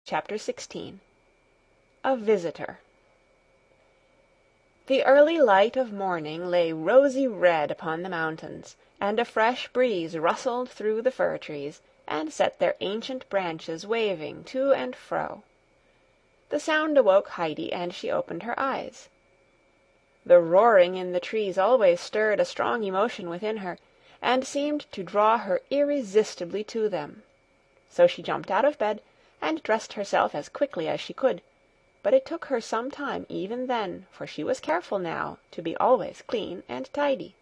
Chapter 16. A Visitor. The early light of morning lay rosy red upon the mountains, and a fresh breeze rustled through the fir-trees, and set their ancient branches waving to and fro. The sound awoke Heidi, and she opened her eyes. The roaring in the trees always stirred a strong emotion within her, and seemed to draw her irresistibly to them. So she jumped out of bed, and dressed herself as quickly as she could, but it took her some time even then, for she was careful now to be always clean and tidy.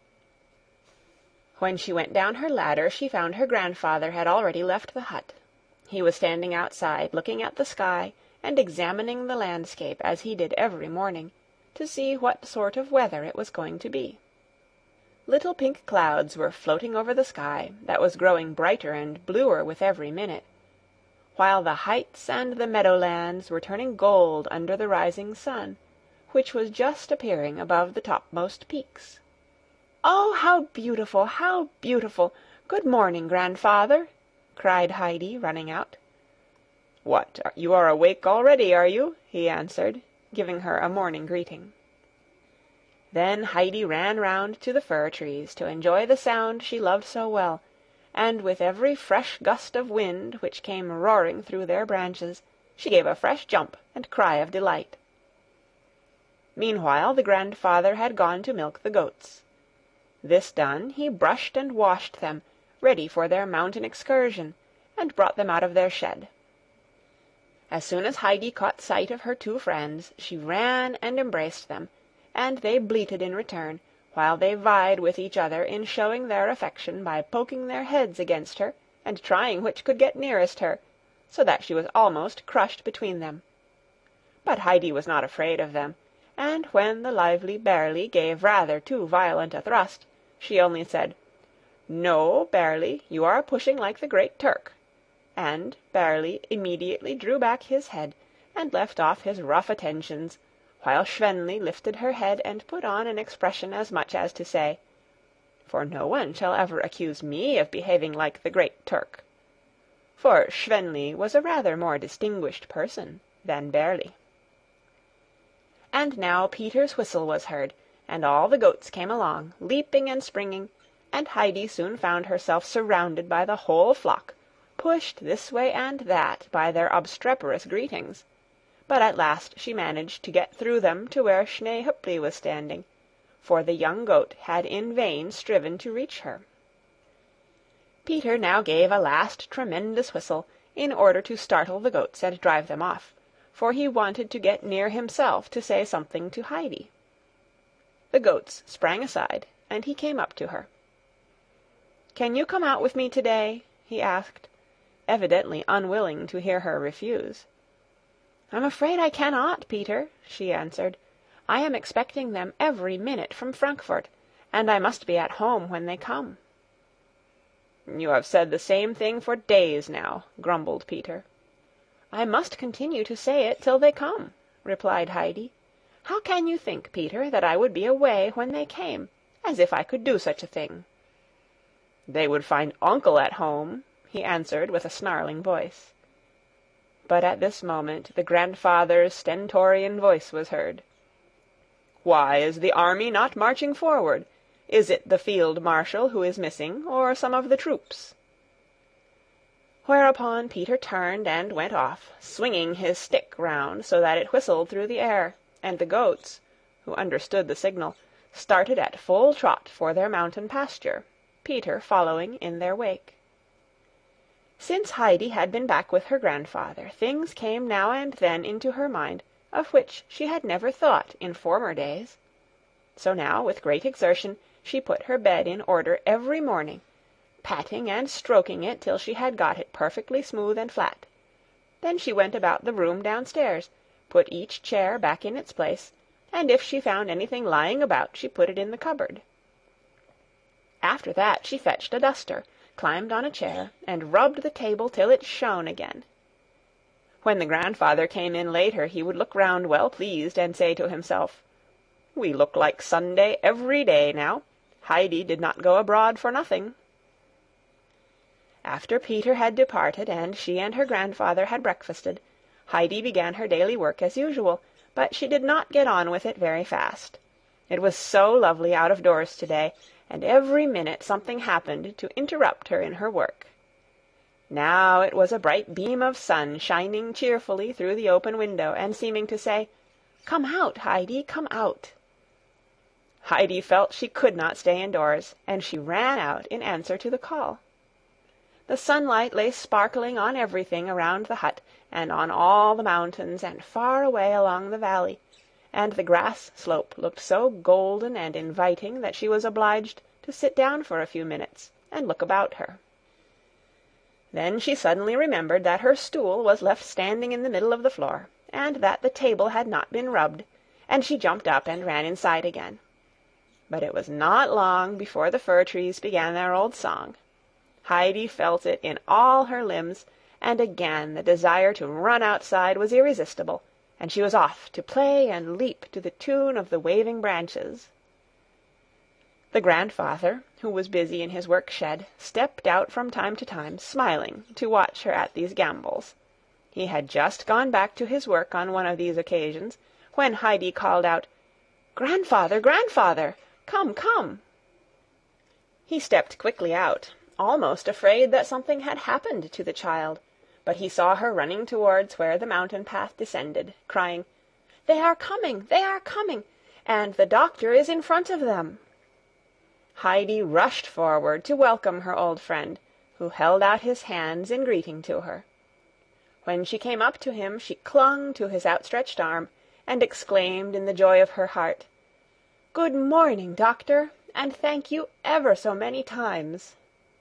When she went down her ladder, she found her grandfather had already left the hut. He was standing outside, looking at the sky and examining the landscape as he did every morning, to see what sort of weather it was going to be. Little pink clouds were floating over the sky, that was growing brighter and bluer with every minute, while the heights and the meadowlands were turning gold under the rising sun, which was just appearing above the topmost peaks. "Oh, how beautiful! How beautiful! Good morning, grandfather!" cried Heidi, running out. "What, you are awake already, are you?" he answered, giving her a morning greeting. Then Heidi ran round to the fir-trees to enjoy the sound she loved so well, and with every fresh gust of wind which came roaring through their branches, she gave a fresh jump and cry of delight. Meanwhile the grandfather had gone to milk the goats. This done, he brushed and washed them, ready for their mountain excursion, and brought them out of their shed. As soon as Heidi caught sight of her two friends, she ran and embraced them, and they bleated in return, while they vied with each other in showing their affection by poking their heads against her and trying which could get nearest her, so that she was almost crushed between them. But Heidi was not afraid of them, and when the lively Bearly gave rather too violent a thrust, she only said, "No, Bearly, you are pushing like the Great Turk," and Bearly immediately drew back his head and left off his rough attentions, while Schwenli lifted her head and put on an expression as much as to say, "For no one shall ever accuse me of behaving like the Great Turk." For Schwenli was a rather more distinguished person than Bearly. And now Peter's whistle was heard, and all the goats came along, leaping and springing, and Heidi soon found herself surrounded by the whole flock, pushed this way and that by their obstreperous greetings. But at last she managed to get through them to where Schneehöppli was standing, for the young goat had in vain striven to reach her. Peter now gave a last tremendous whistle, in order to startle the goats and drive them off, for he wanted to get near himself to say something to Heidi. The goats sprang aside, and he came up to her. "Can you come out with me today?" he asked, evidently unwilling to hear her refuse. "I'm afraid I cannot, Peter," she answered. "I am expecting them every minute from Frankfort, and I must be at home when they come." "You have said the same thing for days now," grumbled Peter. "I must continue to say it till they come," replied Heidi. "How can you think, Peter, that I would be away when they came, as if I could do such a thing?" "They would find uncle at home," he answered with a snarling voice. But at this moment the grandfather's stentorian voice was heard. "Why is the army not marching forward? Is it the field marshal who is missing, or some of the troops?" Whereupon Peter turned and went off, swinging his stick round so that it whistled through the air, and the goats, who understood the signal, started at full trot for their mountain pasture, Peter following in their wake. Since Heidi had been back with her grandfather, things came now and then into her mind of which she had never thought in former days. So now, with great exertion, she put her bed in order every morning, patting and stroking it till she had got it perfectly smooth and flat. Then she went about the room downstairs, put each chair back in its place, and if she found anything lying about, she put it in the cupboard. After that she fetched a duster, climbed on a chair, and rubbed the table till it shone again. When the grandfather came in later, he would look round well pleased, and say to himself, "We look like Sunday every day now. Heidi did not go abroad for nothing." After Peter had departed, and she and her grandfather had breakfasted, Heidi began her daily work as usual, but she did not get on with it very fast. It was so lovely out of doors today, and every minute something happened to interrupt her in her work. Now it was a bright beam of sun shining cheerfully through the open window and seeming to say, "Come out, Heidi, come out." Heidi felt she could not stay indoors, and she ran out in answer to the call. The sunlight lay sparkling on everything around the hut, and on all the mountains and far away along the valley, and the grass slope looked so golden and inviting that she was obliged to sit down for a few minutes and look about her. Then she suddenly remembered that her stool was left standing in the middle of the floor, and that the table had not been rubbed, and she jumped up and ran inside again. But it was not long before the fir trees began their old song. Heidi felt it in all her limbs, and again the desire to run outside was irresistible, and she was off to play and leap to the tune of the waving branches. The grandfather, who was busy in his work-shed, stepped out from time to time, smiling, to watch her at these gambols. He had just gone back to his work on one of these occasions, when Heidi called out, "Grandfather, grandfather! Come, come!" He stepped quickly out, almost afraid that something had happened to the child, but he saw her running towards where the mountain path descended, crying, "They are coming! They are coming! And the doctor is in front of them!" Heidi rushed forward to welcome her old friend, who held out his hands in greeting to her. When she came up to him, she clung to his outstretched arm, and exclaimed in the joy of her heart, "Good morning, doctor, and thank you ever so many times."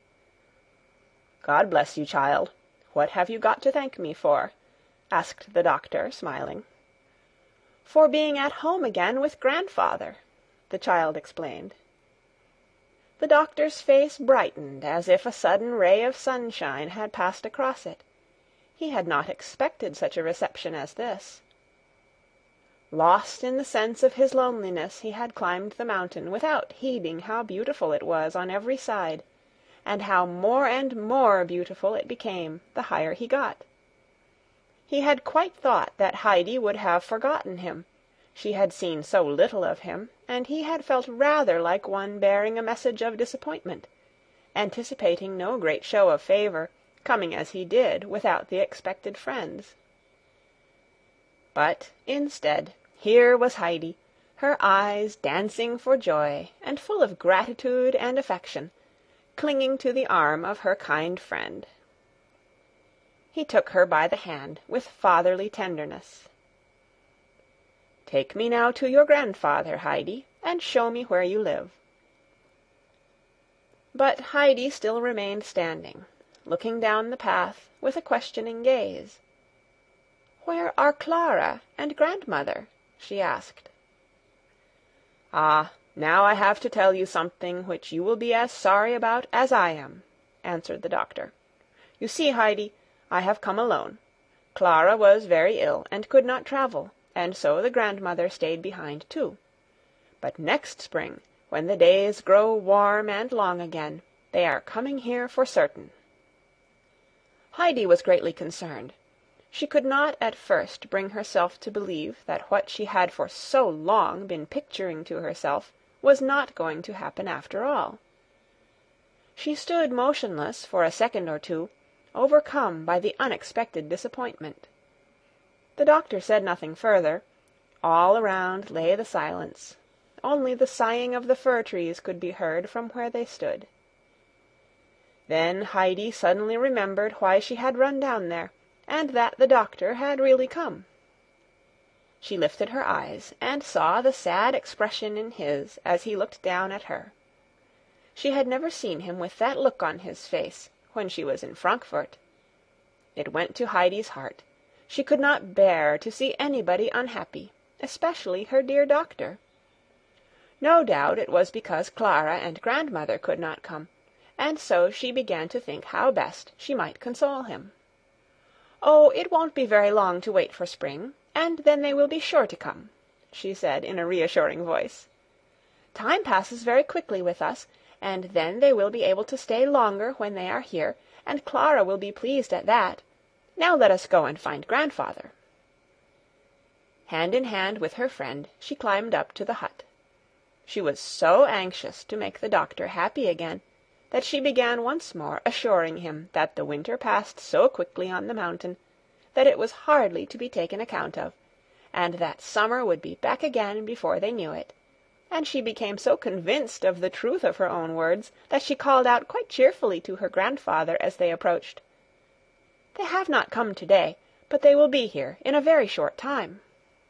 "God bless you, child. What have you got to thank me for?" asked the doctor, smiling. "For being at home again with grandfather," the child explained. The doctor's face brightened as if a sudden ray of sunshine had passed across it. He had not expected such a reception as this. Lost in the sense of his loneliness, he had climbed the mountain without heeding how beautiful it was on every side, and how more and more beautiful it became the higher he got. He had quite thought that Heidi would have forgotten him. She had seen so little of him, and he had felt rather like one bearing a message of disappointment, anticipating no great show of favour, coming as he did without the expected friends. But, instead, here was Heidi, her eyes dancing for joy, and full of gratitude and affection, clinging to the arm of her kind friend. He took her by the hand with fatherly tenderness. "Take me now to your grandfather, Heidi, and show me where you live." But Heidi still remained standing, looking down the path with a questioning gaze. "Where are Clara and grandmother?" she asked. "Ah, now I have to tell you something which you will be as sorry about as I am," answered the doctor. "You see, Heidi, I have come alone. Clara was very ill and could not travel, and so the grandmother stayed behind too. But next spring, when the days grow warm and long again, they are coming here for certain." Heidi was greatly concerned. She could not at first bring herself to believe that what she had for so long been picturing to herself was not going to happen after all. She stood motionless for a second or two, overcome by the unexpected disappointment. The doctor said nothing further. All around lay the silence. Only the sighing of the fir trees could be heard from where they stood. Then Heidi suddenly remembered why she had run down there, and that the doctor had really come. She lifted her eyes, and saw the sad expression in his as he looked down at her. She had never seen him with that look on his face when she was in Frankfurt. It went to Heidi's heart. She could not bear to see anybody unhappy, especially her dear doctor. No doubt it was because Clara and grandmother could not come, and so she began to think how best she might console him. "Oh, it won't be very long to wait for spring, and then they will be sure to come," she said in a reassuring voice. "Time passes very quickly with us, and then they will be able to stay longer when they are here, and Clara will be pleased at that. Now let us go and find grandfather." Hand in hand with her friend, she climbed up to the hut. She was so anxious to make the doctor happy again, that she began once more assuring him that the winter passed so quickly on the mountain that it was hardly to be taken account of, and that summer would be back again before they knew it; and she became so convinced of the truth of her own words that she called out quite cheerfully to her grandfather as they approached, "They have not come to-day, but they will be here in a very short time."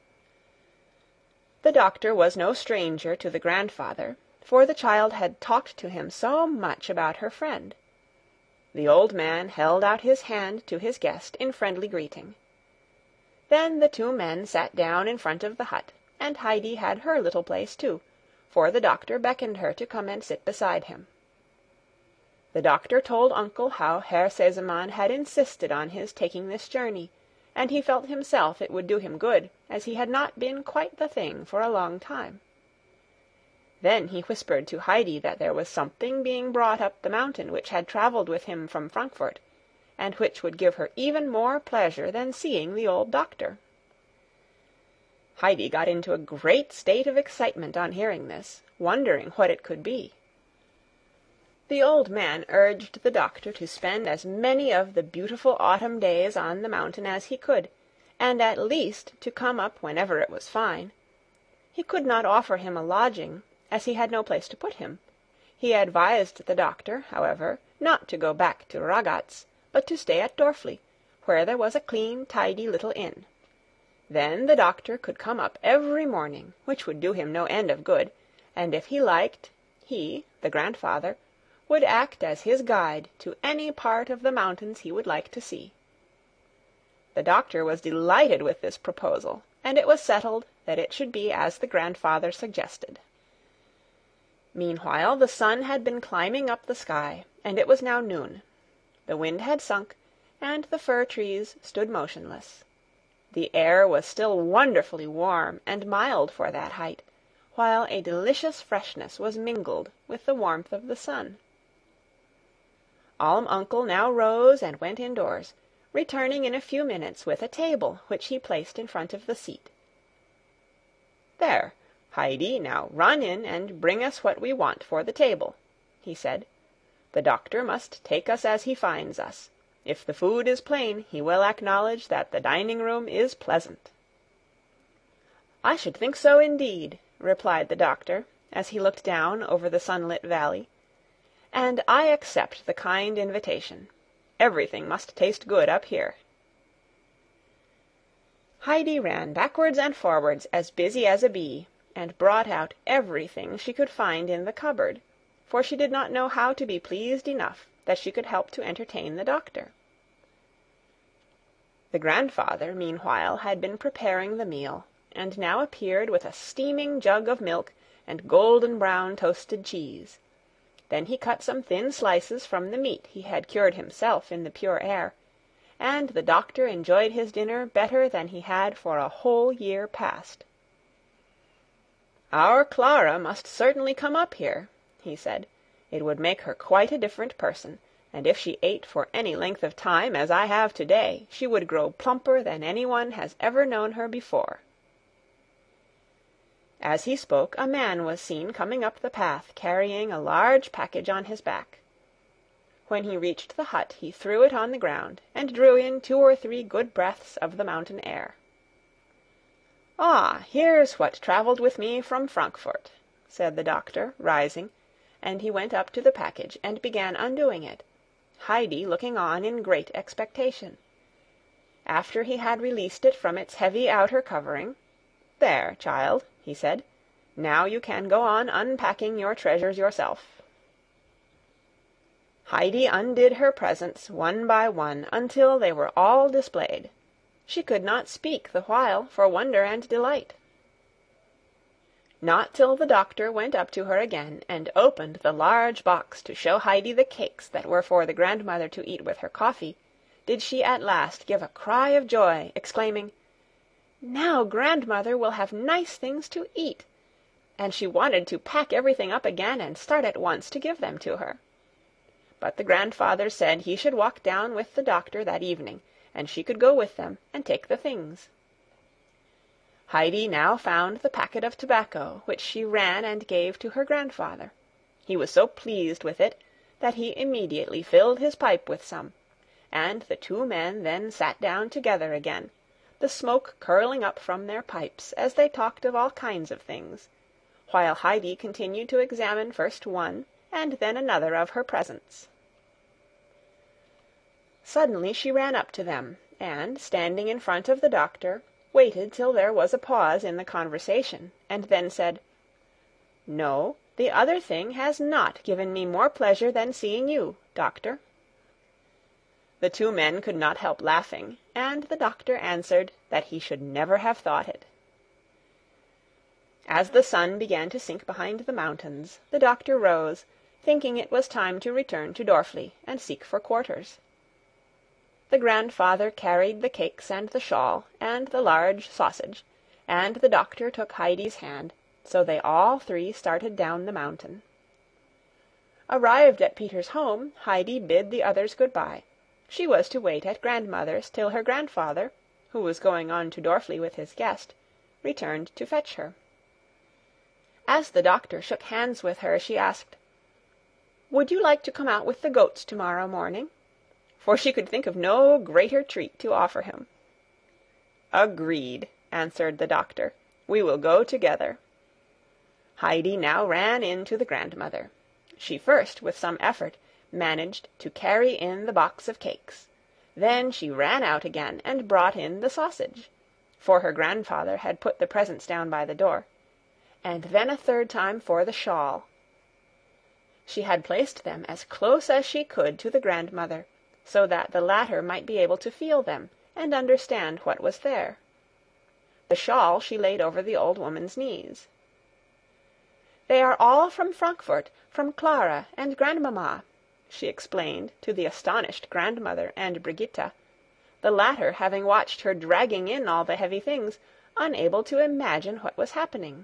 The doctor was no stranger to the grandfather, for the child had talked to him so much about her friend. The old man held out his hand to his guest in friendly greeting. Then the two men sat down in front of the hut, and Heidi had her little place too, for the doctor beckoned her to come and sit beside him. The doctor told uncle how Herr Sesemann had insisted on his taking this journey, and he felt himself it would do him good, as he had not been quite the thing for a long time. Then he whispered to Heidi that there was something being brought up the mountain which had travelled with him from Frankfort, and which would give her even more pleasure than seeing the old doctor. Heidi got into a great state of excitement on hearing this, wondering what it could be. The old man urged the doctor to spend as many of the beautiful autumn days on the mountain as he could, and at least to come up whenever it was fine. He could not offer him a lodging, as he had no place to put him. He advised the doctor, however, not to go back to Ragaz, but to stay at Dorfli, where there was a clean, tidy little inn. Then the doctor could come up every morning, which would do him no end of good, and if he liked, he, the grandfather, would act as his guide to any part of the mountains he would like to see. The doctor was delighted with this proposal, and it was settled that it should be as the grandfather suggested. Meanwhile the sun had been climbing up the sky, and it was now noon. The wind had sunk, and the fir trees stood motionless. The air was still wonderfully warm and mild for that height, while a delicious freshness was mingled with the warmth of the sun. Alm Uncle now rose and went indoors, returning in a few minutes with a table which he placed in front of the seat. "There, Heidi, now run in and bring us what we want for the table," he said. "The doctor must take us as he finds us. If the food is plain, he will acknowledge that the dining-room is pleasant." "I should think so indeed," replied the doctor, as he looked down over the sunlit valley. "And I accept the kind invitation. Everything must taste good up here." Heidi ran backwards and forwards as busy as a bee, and brought out everything she could find in the cupboard, for she did not know how to be pleased enough that she could help to entertain the doctor. The grandfather, meanwhile, had been preparing the meal, and now appeared with a steaming jug of milk and golden-brown toasted cheese. Then he cut some thin slices from the meat he had cured himself in the pure air, and the doctor enjoyed his dinner better than he had for a whole year past. "Our Clara must certainly come up here," he said. "It would make her quite a different person, and if she ate for any length of time, as I have to-day, she would grow plumper than anyone has ever known her before." As he spoke, a man was seen coming up the path carrying a large package on his back. When he reached the hut, he threw it on the ground and drew in 2 or 3 good breaths of the mountain air. "Ah, here's what travelled with me from Frankfort," said the doctor, rising, and he went up to the package and began undoing it, Heidi looking on in great expectation. After he had released it from its heavy outer covering, "There, child," he said, "now you can go on unpacking your treasures yourself." Heidi undid her presents one by one until they were all displayed. She could not speak the while for wonder and delight. Not till the doctor went up to her again and opened the large box to show Heidi the cakes that were for the grandmother to eat with her coffee, did she at last give a cry of joy, exclaiming, "Now grandmother will have nice things to eat!" And she wanted to pack everything up again and start at once to give them to her. But the grandfather said he should walk down with the doctor that evening, and she could go with them and take the things. Heidi now found the packet of tobacco, which she ran and gave to her grandfather. He was so pleased with it that he immediately filled his pipe with some, and the two men then sat down together again, the smoke curling up from their pipes as they talked of all kinds of things, while Heidi continued to examine first one and then another of her presents. Suddenly she ran up to them, and, standing in front of the doctor, waited till there was a pause in the conversation, and then said, "No, the other thing has not given me more pleasure than seeing you, doctor." The two men could not help laughing, and the doctor answered that he should never have thought it. As the sun began to sink behind the mountains, the doctor rose, thinking it was time to return to Dorfli and seek for quarters. The grandfather carried the cakes and the shawl and the large sausage, and the doctor took Heidi's hand, so they all three started down the mountain. Arrived at Peter's home, Heidi bid the others good-bye. She was to wait at grandmother's till her grandfather, who was going on to Dorfli with his guest, returned to fetch her. As the doctor shook hands with her, she asked, "Would you like to come out with the goats tomorrow morning?" For she could think of no greater treat to offer him. "Agreed," answered the doctor. "We will go together." Heidi now ran in to the grandmother. She first, with some effort, managed to carry in the box of cakes. Then she ran out again and brought in the sausage, for her grandfather had put the presents down by the door, and then a third time for the shawl. She had placed them as close as she could to the grandmother, so that the latter might be able to feel them and understand what was there. The shawl she laid over the old woman's knees. "They are all from Frankfurt, from Clara and Grandmamma," she explained to the astonished grandmother and Brigitta, the latter having watched her dragging in all the heavy things, unable to imagine what was happening.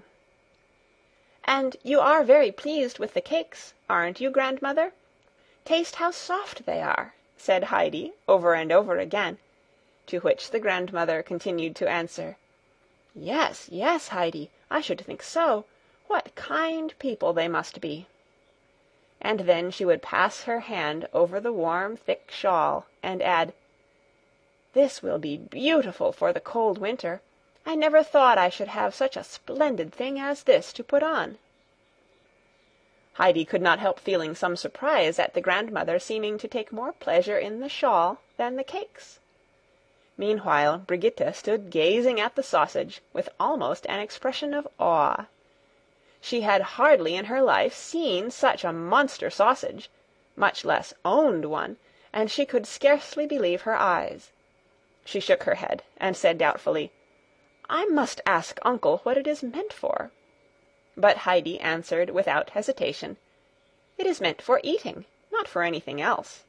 "And you are very pleased with the cakes, aren't you, grandmother? Taste how soft they are," said Heidi over and over again, to which the grandmother continued to answer, "Yes, yes, Heidi, I should think so. What kind people they must be." And then she would pass her hand over the warm, thick shawl, and add, "This will be beautiful for the cold winter. I never thought I should have such a splendid thing as this to put on." Heidi could not help feeling some surprise at the grandmother seeming to take more pleasure in the shawl than the cakes. Meanwhile, Brigitta stood gazing at the sausage with almost an expression of awe. She had hardly in her life seen such a monster sausage, much less owned one, and she could scarcely believe her eyes. She shook her head, and said doubtfully, "I must ask uncle what it is meant for." But Heidi answered without hesitation, "It is meant for eating, not for anything else."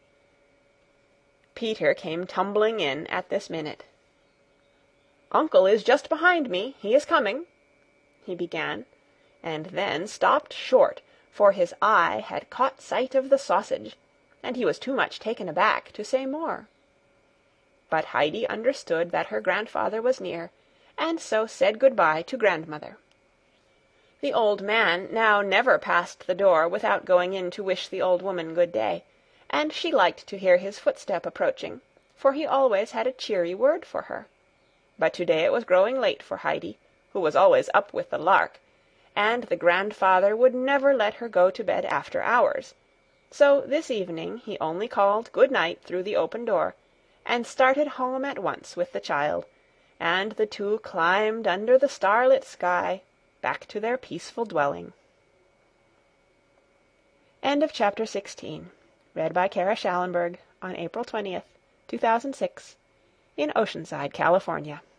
Peter came tumbling in at this minute. "Uncle is just behind me, he is coming," he began, and then stopped short, for his eye had caught sight of the sausage, and he was too much taken aback to say more. But Heidi understood that her grandfather was near, and so said good-bye to grandmother. The old man now never passed the door without going in to wish the old woman good day, and she liked to hear his footstep approaching, for he always had a cheery word for her. But today it was growing late for Heidi, who was always up with the lark, and the grandfather would never let her go to bed after hours, so this evening he only called good night through the open door, and started home at once with the child, and the two climbed under the starlit sky back to their peaceful dwelling. End of chapter 16. Read by Kara Schallenberg on April 20th, 2006, in Oceanside, California.